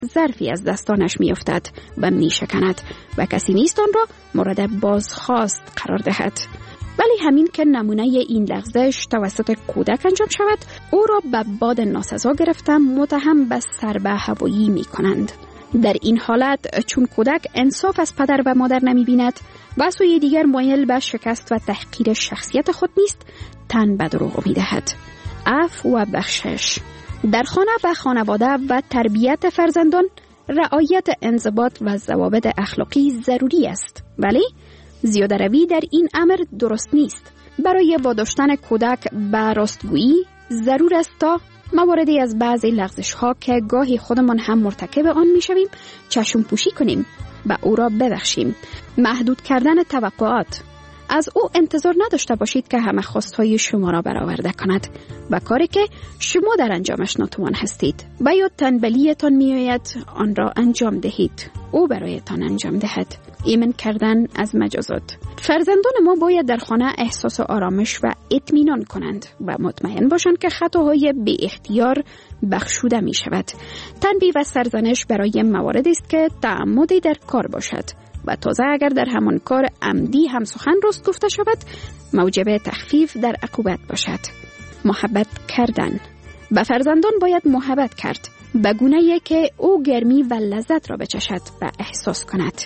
ظرفی از دستانش می‌افتد و می‌شکند و کسی نیست آن را مورد بازخواست قرار دهد. ولی همین که نمونه این لغزش توسط کودک انجام شود، او را به باد ناسزا گرفته متهم به ضربه هوایی می‌کنند. در این حالت چون کودک انصاف از پدر و مادر نمی‌بیند و سوی دیگر مایل به شکست و تحقیر شخصیت خود نیست، تن به دروغ می‌دهد. عفو و بخشش در خانه و خانواده و تربیت فرزندان، رعایت انضباط و ضوابط اخلاقی ضروری است، ولی زیاده روی در این امر درست نیست. برای واداشتن کودک به راستگویی ضرور است تا مواردی از بعضی لغزش‌ها که گاهی خودمان هم مرتکب آن می‌شویم چشم پوشی کنیم و او را ببخشیم. محدود کردن توقعات. از او انتظار نداشته باشید که همه خواستهای شما را برآورده کند و کاری که شما در انجامش ناتوان هستید و یا تنبلیتان میآید آن را انجام دهید، او برایتان انجام دهد. ایمن کردن از مجازات. فرزندان ما باید در خانه احساس آرامش و اطمینان کنند و مطمئن باشند که خطاهای بی اختیار بخشوده می شود. تنبیه و سرزنش برای مواردی است که تعمدی در کار باشد و تازه اگر در همان کار عمدی هم سخن راست گفته شود موجب تخفیف در عقوبت باشد. محبت کردن. به فرزندان باید محبت کرد به گونه‌ای که او گرمی و لذت را بچشد و احساس کند.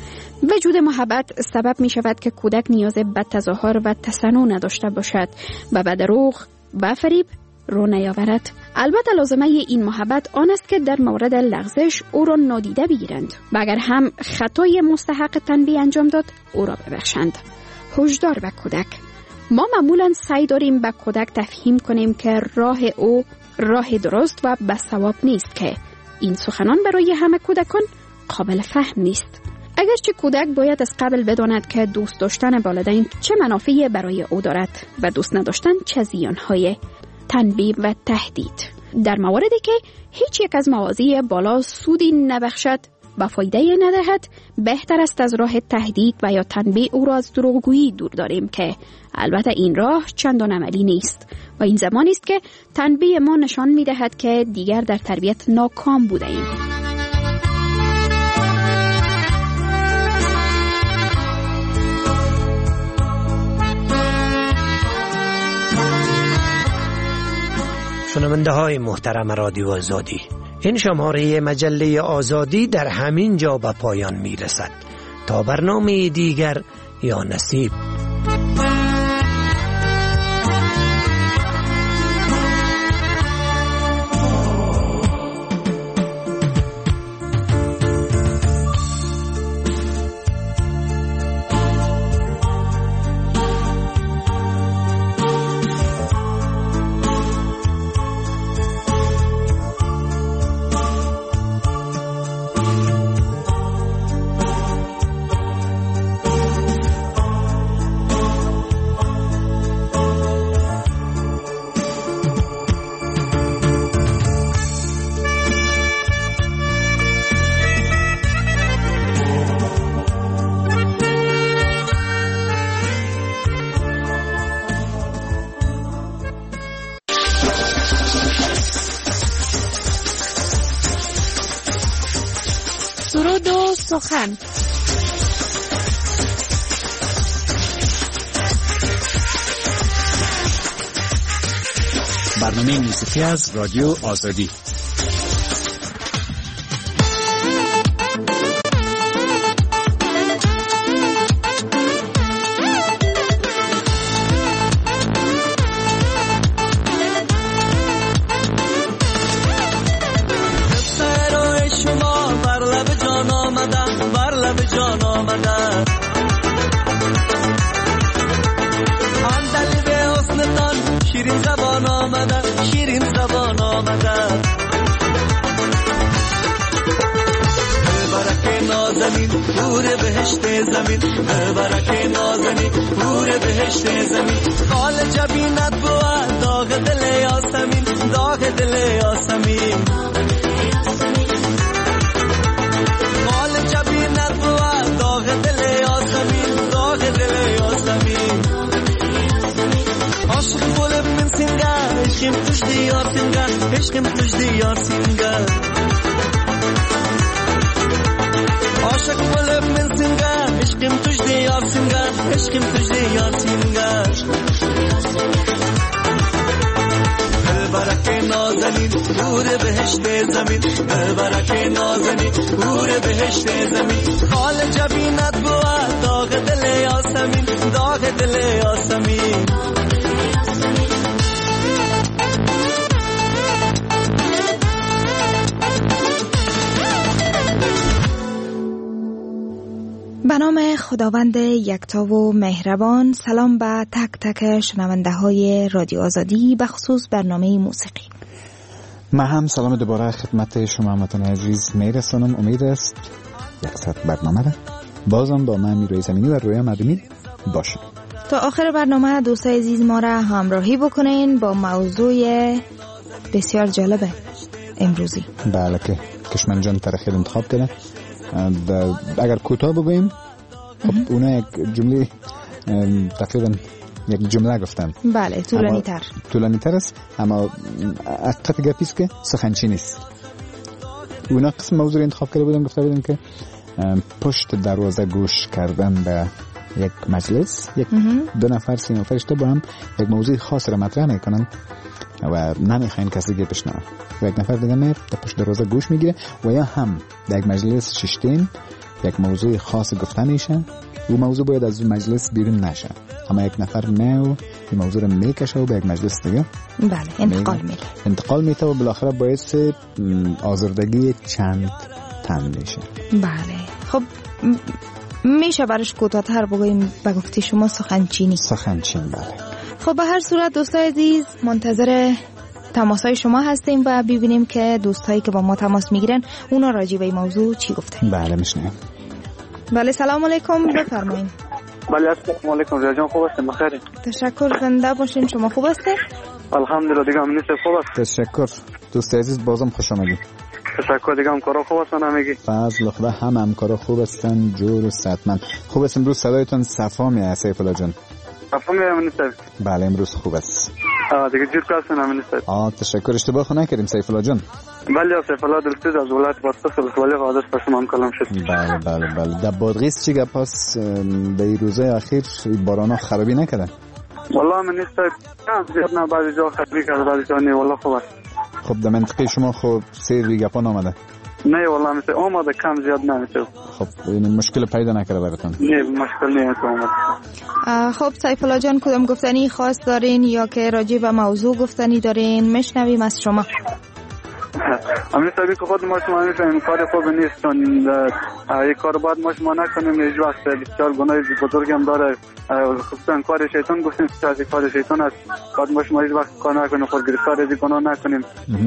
وجود محبت سبب می شود که کودک نیاز به تظاهر و تصنع نداشته باشد و به دروغ و فریب رو نیاورد. البته لازمه این محبت آن است که در مورد لغزش او را نادیده بگیرند و اگر هم خطای مستحق تنبیه انجام داد او را ببخشند. هشدار به کودک. ما معمولا سعی داریم به کودک تفهیم کنیم که راه او راه درست و به صواب نیست، که این سخنان برای همه کودکان قابل فهم نیست. اگرچه کودک باید از قبل بداند که دوست داشتن والدین چه منافعی برای او دارد و دوست نداشتن چه زیانهای. تنبیه و تهدید. در مواردی که هیچ یک از موازی بالا سودی نبخشد و فایده ندهد، بهتر است از راه تهدید و یا تنبیه او را از دروغگویی دور داریم، که البته این راه چندان عملی نیست و این زمانی است که تنبیه ما نشان می دهد که دیگر در تربیت ناکام بوده ایم. شنونده های محترم رادیو آزادی، این شماره مجله آزادی در همین جا به پایان می رسد. تا برنامه دیگر یا نصیب. سرود و سخن. برنامه موسیقی از رادیو آزادی. شیرین زبان آمده، شیرین زبان آمده. برکه نازنین پور بهشت زمین، برکه نازنین پور بهشت زمین. قال جبینت بود داغ دل یاسمین، داغ دل یاسمین. قال جبینت بود داغ دل یاسمین، داغ دل یاسمین. عاشق بولب من سنگه، عشقم توش دیار سنگه، عشقم توش دیار سنگه. عاشقیم تجه یاسین گشت برکه نازنین نور بهشت زمین برکه نازنین نور بهشت زمین حال جبینت بود داغ دل یاسمین داغ دل یاسمین به نام خداوند یکتا و مهربان. سلام به تک تک شنونده های رادیو آزادی، به خصوص برنامه موسیقی. من هم سلام دوباره خدمت شما هموطنان عزیز میرسانم. امید است یک ساعت برنامه را بازم با من میروی زمینی و رویا مردمی باشم. تا آخر برنامه دوستای عزیز ما را همراهی بکنین با موضوع بسیار جالب امروزی. بله که کشمن جان ترخیل انتخاب کرده. اگر کوتاه بگوییم خب اونا یک جمله تقریبا یک جمله گفتن. بله طولانی تر است، اما حقیقت گپیست که سخنچی نیست. اونا قسم موضوع انتخاب کرده بودن، گفته بودن که پشت دروازه گوش کردن به یک مجلس، یک دو نفر سه نفرشته با هم یک موضوع خاص را مطرح میکنن و نمیخواین کسی دیگه بشنوه و یک نفر دیگه میاد در پشت دروازه گوش میگیره و یا هم در یک مجلس ششتین یک موضوع خاص گفته میشه، او موضوع باید از اون مجلس بیرون نشه، اما یک نفر میاد این موضوع رو میکشه و به یک مجلس دیگه انتقال میده و بالاخره باعث آزردگی چند تن میشه. بله خب میشه برش کوتاه‌تر بگوییم به گفته شما سخنچین. بله. خب به هر صورت دوستای عزیز منتظر تماسای شما هستیم و ببینیم که دوستایی که با ما تماس میگیرن اونا راجع به این موضوع چی گفتن. بله میشنیم. بله سلام علیکم، بفرمایید. بله السلام علیکم ریا جان، خوب هستین؟ بخیر. تشکر، زنده باشین. شما خوب هستید؟ الحمدلله دیگه امنیت خوب است. تشکر دوستای عزیز، بازم خوش آمدید. تشکر دیگه، همکارا خوب هستن همگی؟ فضل خدا، هم همکارا خوب هستن، جور و صحتمند. خوب است. امروز صدایتون صفا میاد سیف الله جان. صفا میاد امنیت. بله امروز خوب است. دیگه جور کاسن امنیت. تشکر، اشتباه خو نکردیم سیف الله جان. بله سیف الله درست از ولایت بادغیس ولی قادر پشمان هم کلام شد. بله در بادغیس چی گپاس به این روزهای اخیر بارانا خرابی نکردن؟ والله امنیت زیاد نه، بعضی جا خرابی کرده بعضی جا نه، والله خوب است. خب در منطقه شما خب سیر گپان آمده؟ نه والله مثل آمده کم زیاد نمیشه. خب این مشکل پیدا نکرده براتون؟ نه مشکل نیست آمده. خب سیف الله جان کدام گفتنی خاص دارین یا که راجع به موضوع گفتنی دارین؟ میشنویم از شما. همین سبی که خود ما شما میفهمیم کار خوب نیست، یک کار باید ما شما نکنیم. هیچ وقت بسیار گناه بزرگ هم داره، خصوصا کار شیطان گفتیم که از کار شیطان است. کار ما شما هیچ وقت کار نکنیم، خود گرفتار از گناه نکنیم.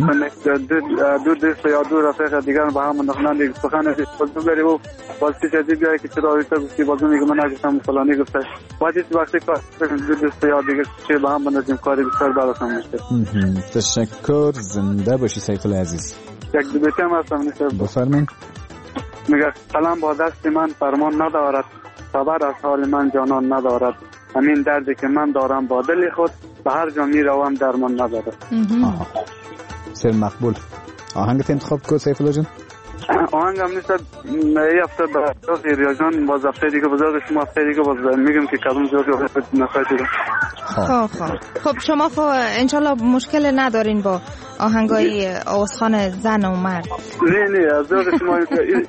دور دوست یا دور رفیق دیگر با هم نخوندن سخن از بازو بری و باز پیش ازی بیایی که چرا آویتا گفتی بازو میگه من نگفتم فلانی گفته. باید هیچ وقتی کار دور دوست یا دیگر چه با هم بندازیم کاری بسیار براتون میشه. تشکر، زنده باشی سیف الله عزیز. یک دو بیتی هم هستم نیست. بفرمین. میگه قلم با دست من فرمان ندارد، خبر از حال من جانان ندارد، همین دردی که من دارم با دل خود به هر جا میروم درمان ندارد. سر مقبول. آهنگت انتخاب کو سیف الله جان؟ آهنگ هم نیست. یه هفته با ریا جان باز هفته دیگه بزرگ شما هفته دیگه باز میگم که کدوم جوری نخواهید دیگه. خب شما انشالله مشکل ندارین با آهنگای آوازخوان زن و مرد؟ نه از ذوق شما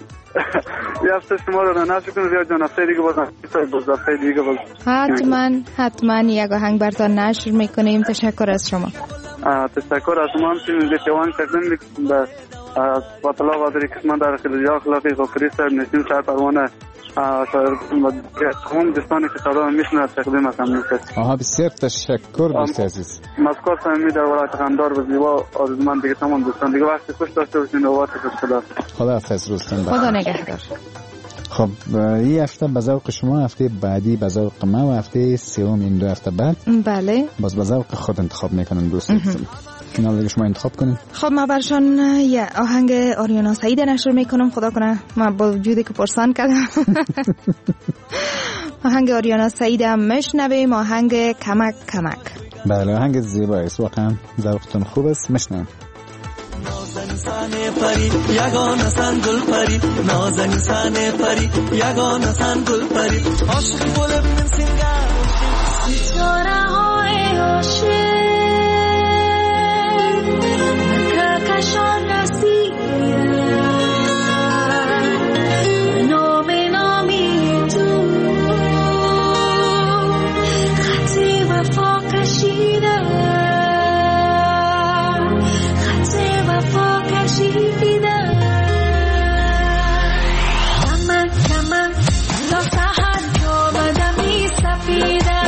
یه هفته شما رو نشو کنید ریا جان، هفته دیگه باز هفته دیگه باز حتما یک آهنگ براتون نشر میکنیم. تشکر از شما. تشکر از شما. همچنین دیوان کردن به باطلا قادری کسمان در خلال اخلاقی غفری صاحب نشین صاحب پروانه تمام دوستانی که صدا میشنه تقدیم هستم. بسیار تشکر دوست عزیز. مسکار صمیمی در ولایت قندار و زیبا آرزومند دیگه تمام دوستان دیگه وقتی خوش داشته باشین و وقتی خوش خدا حافظ روزتون بخیر. خدا نگهدار. خب این هفته به ذوق شما، هفته بعدی به ذوق ما و هفته سوم این دو هفته بعد بله باز به ذوق خود انتخاب میکنن دوستان. اینا دیگه شما انتخاب کنین. خب ما برشان یه آهنگ آریانا سعید نشر میکنم. خدا کنه من با وجودی که پرسان کردم آهنگ آریانا سعید هم میشنویم، آهنگ کمک. بله آهنگ زیبایی است، واقعا ذوقتون خوب است. میشنویم. سانه پری یگانه سن گل پری نازنین سانه پری یگانه سن گل پری عاشق گل من سینگار ستاره های عاشق کهکشان رسید نام نامی تو خط وفا کشیده خط وفا کشیده کمن کمن تا سحر تو بدمی سفیده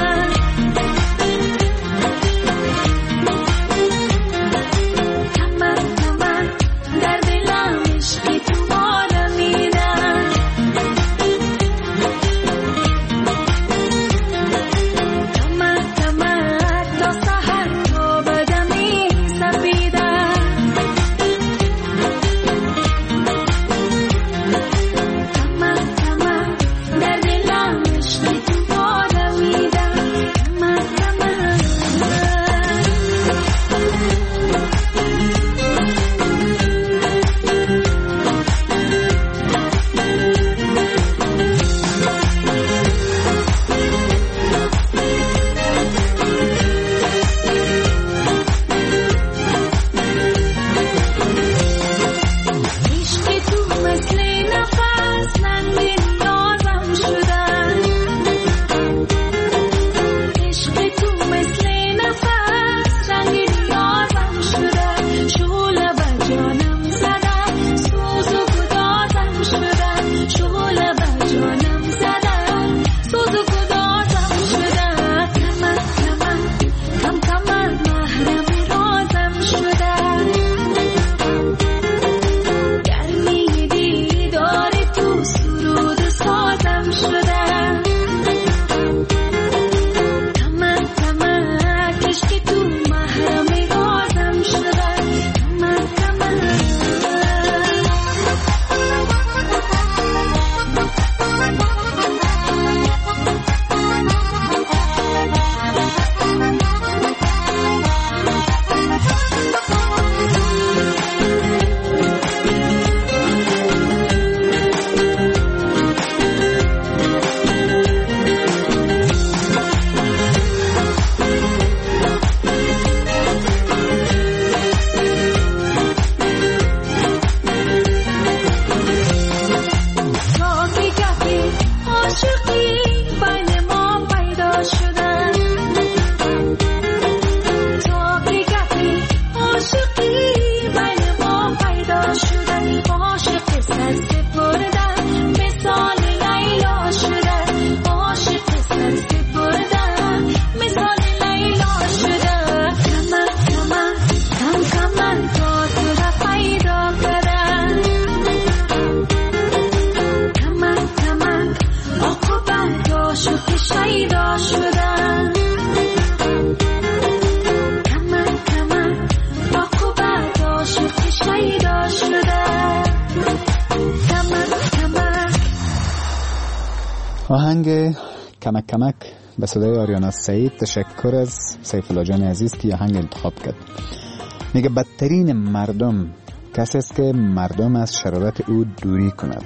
آهنگ کمک کمک به صدای آریانا سعید. تشکر از سیف الله جان عزیز که آهنگ انتخاب کرد. میگه بدترین مردم کسی است که مردم از شرارت او دوری کند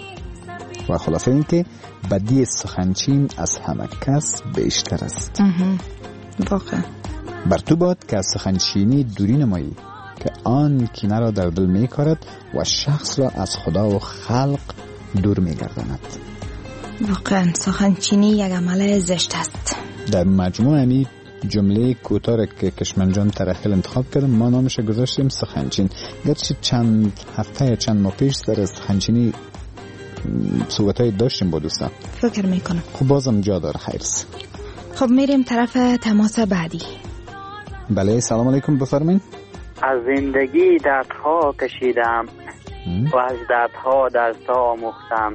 و خلاصه این که بدی سخنچین از همه کس بیشتر است. واقعا بر تو باد که از سخنچینی دوری نمایی که آن کینه را در دل می کارد و شخص را از خدا و خلق دور می گرداند. واقعا سخنچینی یک عمل زشت است. در مجموع همی جمله کوتاه که کشمن جان ترخیل انتخاب کردم ما نامش گذاشتیم سخنچین. گرچه چند هفته یا چند ماه پیش در سخنچینی صحبت‌های داشتیم با دوستان. فکر میکنم خب بازم جا داره. خیرس. خب میریم طرف تماس بعدی. بله سلام علیکم بفرمایید. از زندگی دردها کشیدم و از دردها درس‌ها آموختم.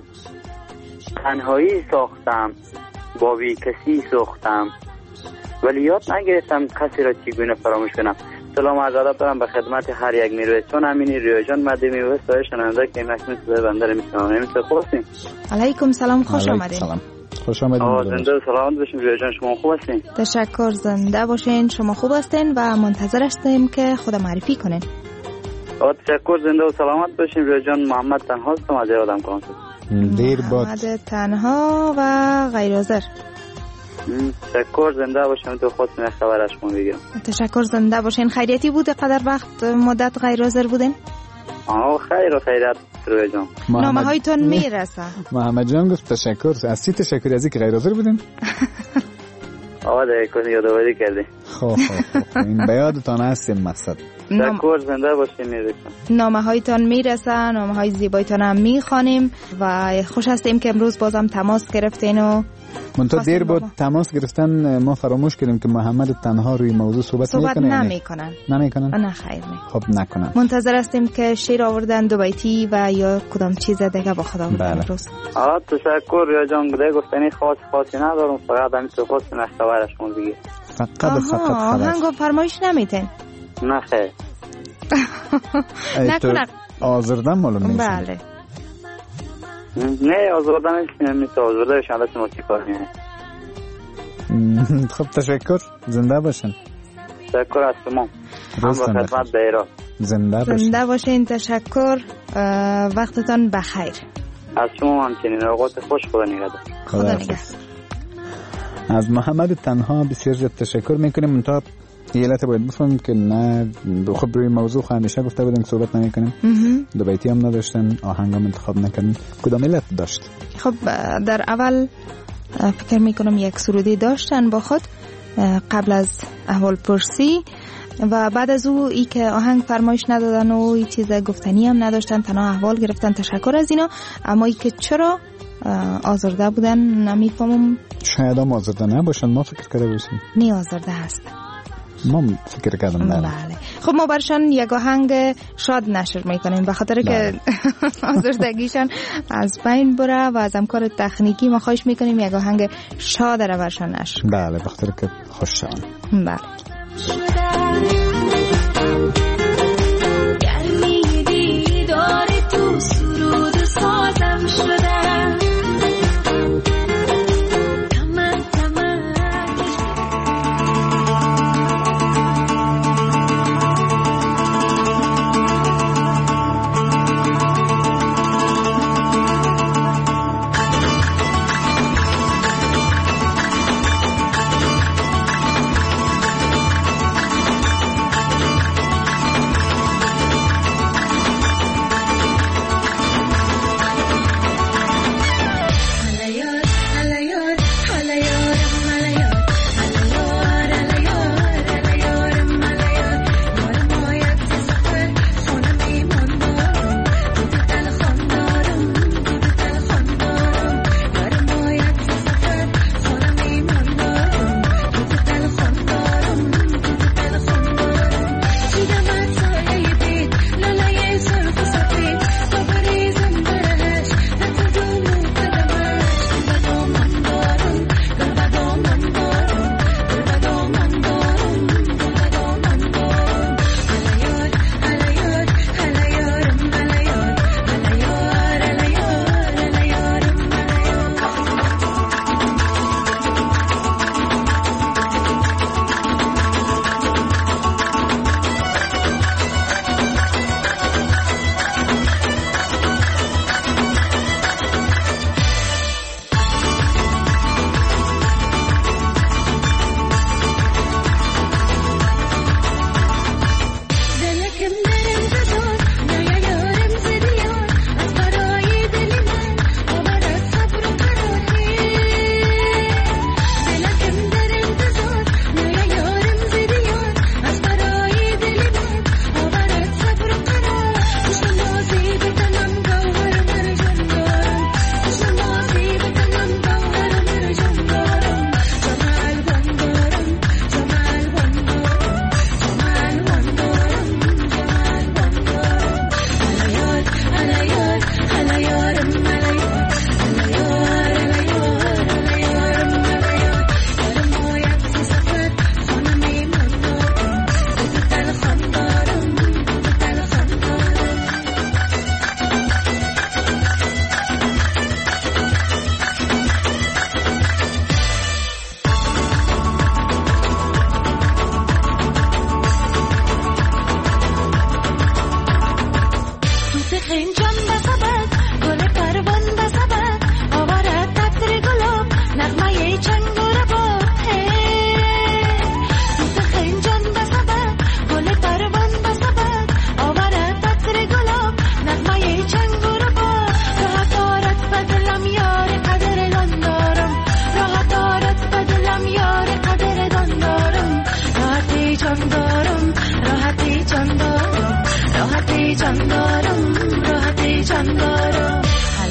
تنهایی ساختم با بی کسی سوختم ولی یاد نگرفتم کسی را چگونه فراموش کنم. سلام عرض ادب دارم به خدمت هر یک میرویس چون امینی ریاجان مدمی و سایه شنونده که مکنون صدای بنده را میشنوم. نمیشه خوب هستین؟ علیکم سلام خوش آمدین. سلام خوش آمدین. زنده سلامت باشین ریاجان شما خوب هستین؟ تشکر زنده باشین شما خوب هستین و منتظر هستیم که خود معرفی کنین. تشکر، زنده و سلامت باشیم. رویا جان، محمد تنها هستم از یادم کنم. دیر باد. محمد تنها و غیر حاضر. تشکر، زنده باشیم. تو خواستم خبر از شما بگیرم. تشکر، زنده باشین. خیریتی بوده قدر وقت مدت غیر حاضر بودین؟ خیر و خیرت رویا جان. نامه هایتون میرسه. محمد جان گفت تشکر. از چی تشکر؟ از اینکه غیر حاضر بودین؟ آره کنی یادآوری کردی. خب این به یادتان هست این مقصد. تشکر، زنده باشین. میرسم. نامه هایتان میرسه، نامه های زیبایتان هم میخوانیم و خوش هستیم که امروز بازم تماس گرفتین و منتها دیر بود تماس گرفتن ما فراموش کردیم که محمد تنها روی موضوع صحبت نمیکنن. نه خیر نه. خب نکنن. منتظر هستیم که شعر آوردن دو بیتی و یا کدام چیز دیگه با خدا آوردن امروز. تشکر رویا جان. بده گفتنی خاصی ندارم، فقط همین تو خواستم خبرش شما بگیر. فقط خبر. آهنگو فرمایش نمیتین؟ نه خیر. نکنه آزردن معلوم نیست. بله. نه آزردن نیست، آزرده شما ما چی کار می‌کنیم. خب تشکر، زنده باشین. تشکر از شما. هم با خدمت بیرا. زنده باشین. تشکر، وقتتان بخیر. از شما همچنین. اوقات خوش. خدا نگهدار. خدا نگهدار. از محمد تنها بسیار زیاد تشکر میکنیم. منتها یه علت باید بفهمیم که نه خب روی موضوع همیشه گفته بودن که صحبت نمیکنیم. دو بیتی هم نداشتن، آهنگ هم انتخاب نکردن. کدام علت داشت؟ خب در اول فکر میکنم یک سرودی داشتن با خود قبل از احوال پرسی و بعد از او ای که آهنگ فرمایش ندادن و ای چیز گفتنی هم نداشتن، تنها احوال گرفتن. تشکر از اینا. اما ای که چرا آزرده بودن نمیفهمم. شاید هم آزرده نباشن، ما فکر کرده باشیم نی آزرده هست. ما فکر کردم بله. خب ما برشان یک آهنگ شاد نشر میکنیم به خاطر که آزردگیشان از بین بره و از همکار تکنیکی ما خواهش میکنیم یک آهنگ شاد را برشان نشر. بله، به خاطر که خوششان. بله. گرمی دیدار تو سرود سازم شده.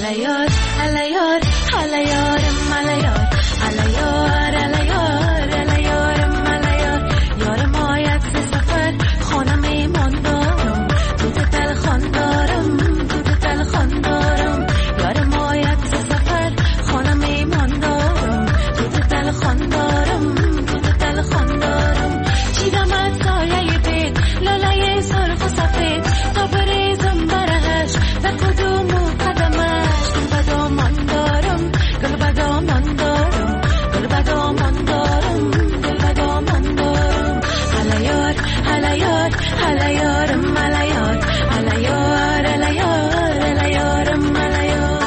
هلیار هلیار هلیار ملیار هلیار هلیار هلیار ملیار یار مایت سفر خانم ایمان دارم تو دل خاندارم تو دل خاندارم یار مایت سفر خانم ایمان دارم تو دل خاندارم تو دل خاندارم چیدم از سایه بید لالای سرخ و سفید تا بریزم برهش و کدوم قدمش گل بدامان دارم گل بدامان دارم گل بدامان دارم گل بدامان دارم هلیار هلیار هلیارم ملیار هلیار هلیار هلیارم ملیار.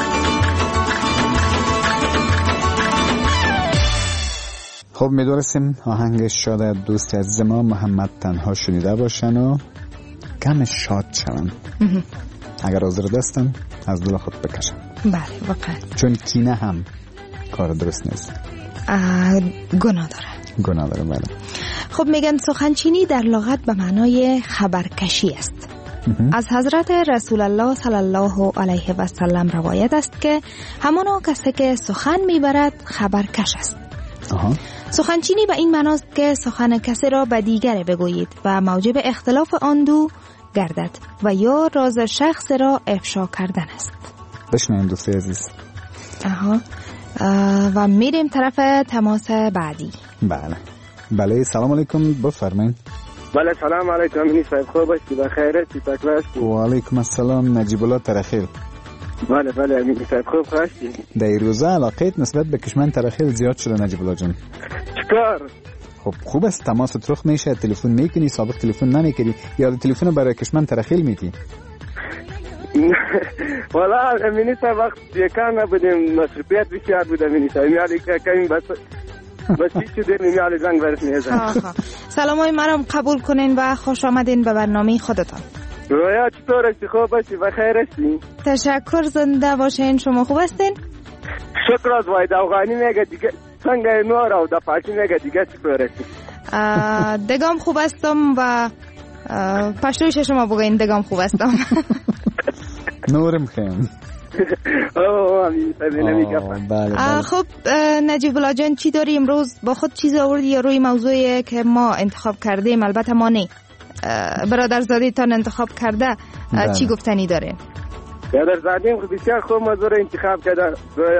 خب میدونستیم آهنگ شاید دوست عزیز ما محمد تنها شنیده باشن و کم شاد شون. اگر حاضر دستن از دل خود بکشن. بله واقعا چون کینه هم کار درست نیست، گناه داره. بله. خب میگن سخنچینی در لغت به معنای خبرکشی است. از حضرت رسول الله صلی الله علیه و سلم روایت است که همانا کسی که سخن میبرد خبرکش است. سخنچینی به این معناست که سخن کسی را به دیگر بگویید و موجب اختلاف آن دو گردد و یا راز شخص را افشا کردن است. بشنویم دوستی عزیز. و میریم طرف تماس بعدی. بله سلام علیکم، بفرمایید. بله سلام علیکم امینی صاحب، خوب هستی؟ بخیره؟ تکلیف است؟ و علیکم السلام نجیب الله ترخیل. بله امینی صاحب خوب هستی؟ در این روزا علاقیت نسبت به کشمن ترخیل زیاد شده نجیب الله جان. چیکار؟ خب خوب است، تماس رخ میشه، تلفن میکنی، سابق تلفن نمیکنی یا تلفن برای کشمن ترخیل میتی؟ والا امینی صاحب وقت یکان نبودیم، مصرفیت بسیار بود امینی صاحب، میالی که کمی بس چی شده میالی زنگ برسنیزن. سلامای مرام قبول کنین و خوش آمدین به برنامه خودتان. رویا چطور هستی؟ خوب هستی؟ بخیر هستی؟ تشکر، زنده باشین. شما خوب هستین؟ شکر از واید افغانی میگه دیگه سنگ نور و دا پاکی میگه دیگه چطور هستی؟ دگام خوب هستم و پشتویش شما بگوین دگام خوب هستم. نورم خیم. خب نجیب الله جان چی داری امروز با خود؟ چیز آوردی یا روی موضوعی که ما انتخاب کردیم؟ البته ما نه، برادرزاده تان انتخاب کرده. چی گفتنی داره؟ برادرزاده بسیار خوب موضوع رو انتخاب کرده.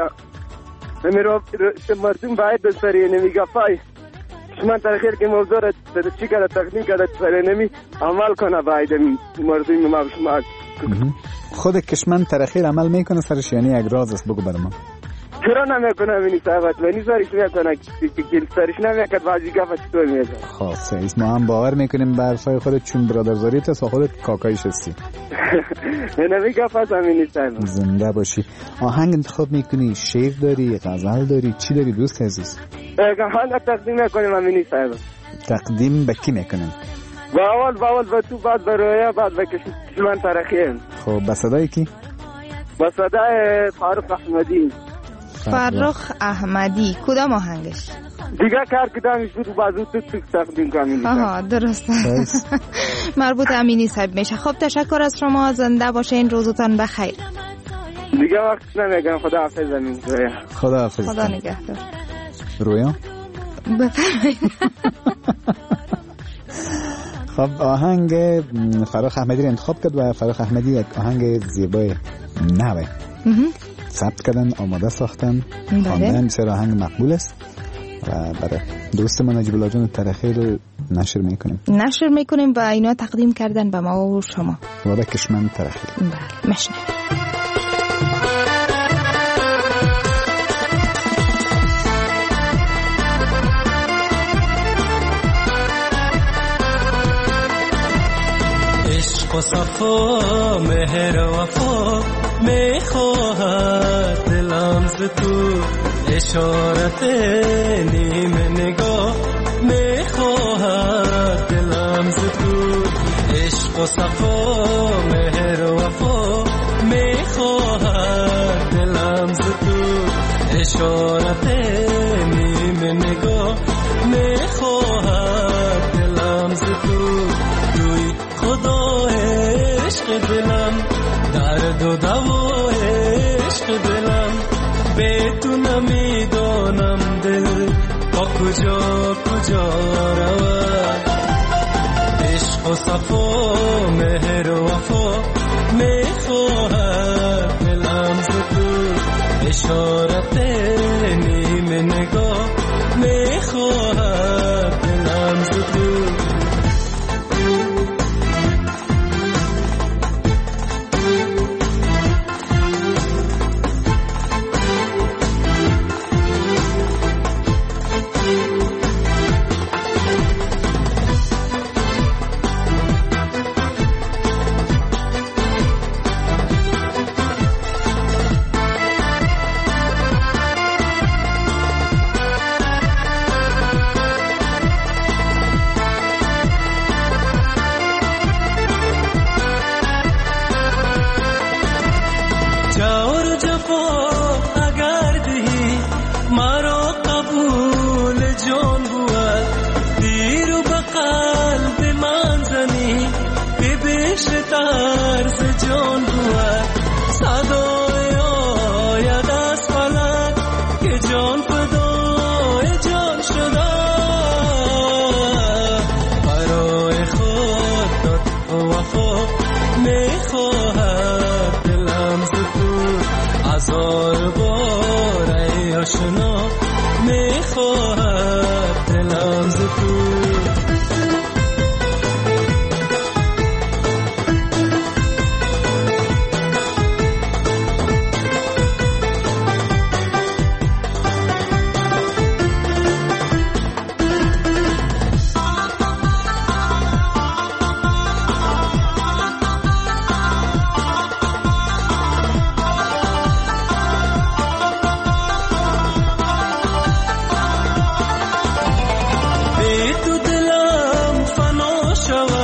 مردم باید به سری نمیگه فای من تاخیر که موضوع رو چی کرده تقدیم کرده سری نمی عمل کنه، باید مردم ما شما خود کشمن ترخیر عمل میکنه سرش، یعنی یک راز است، بگو برام. چرا نمیکنه منی صاحبت ونی سرش میکنه که سرش نمیکنه بازی گفت چطور میکنه. خاصه ما هم باور میکنیم به حرفای خودت چون برادرزاریت است و خودت کاکایش هستی. نمیگه پس امینی صاحب. زنده باشی. آهنگ انتخاب میکنی، شعر داری، غزل داری، چی داری دوست عزیز؟ آهنگ تقدیم میکنیم امینی صاحب. تقدیم به کی میکنیم؟ باول به تو، بعد به رویا، بعد به کشمن ترخیم. خب به صدای کی؟ به صدای فرخ احمدی. فرخ احمدی کدام آهنگش؟ دیگه کار کدامش بود بازو تو تقدیم کنیم. آها درسته. مربوط امینی صاحب میشه. خب تشکر از شما، زنده باشین، روزتان بخیر. دیگه وقت نمیگم. خدا حافظ امین رویا. خدا حافظ. خدا نگهدار. رویا بفرمایید. خب آهنگ فرخ احمدی رو انتخاب کرد و فرخ احمدی یک آهنگ زیبای نوه ثبت کردن، آماده ساختن، خواندن. بسیار آهنگ مقبول است و برای دوست ما نجیب الله جان ترخیل نشر میکنیم و اینا تقدیم کردن به ما و شما و به کشمن ترخیل. بله مشنه. عشق و صفا مهر و وفا میخواهد دلم ز تو، اشارت نیم نگاه میخواهد دلم ز تو. عشق و صفا مهر و وفا میخواهد دلم ز تو، اشارت نیم نگاه میخواهد دلم ز تو. روی خدا عشق دلم، درد و دوا عشق ندانم دل با کجا کجا رود. عشق و صفا مهر و وفا میخواهد دلم ز تو، اشارت نیم نگاه میخواهد دلم ز تو.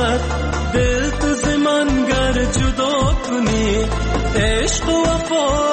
عشق و وفا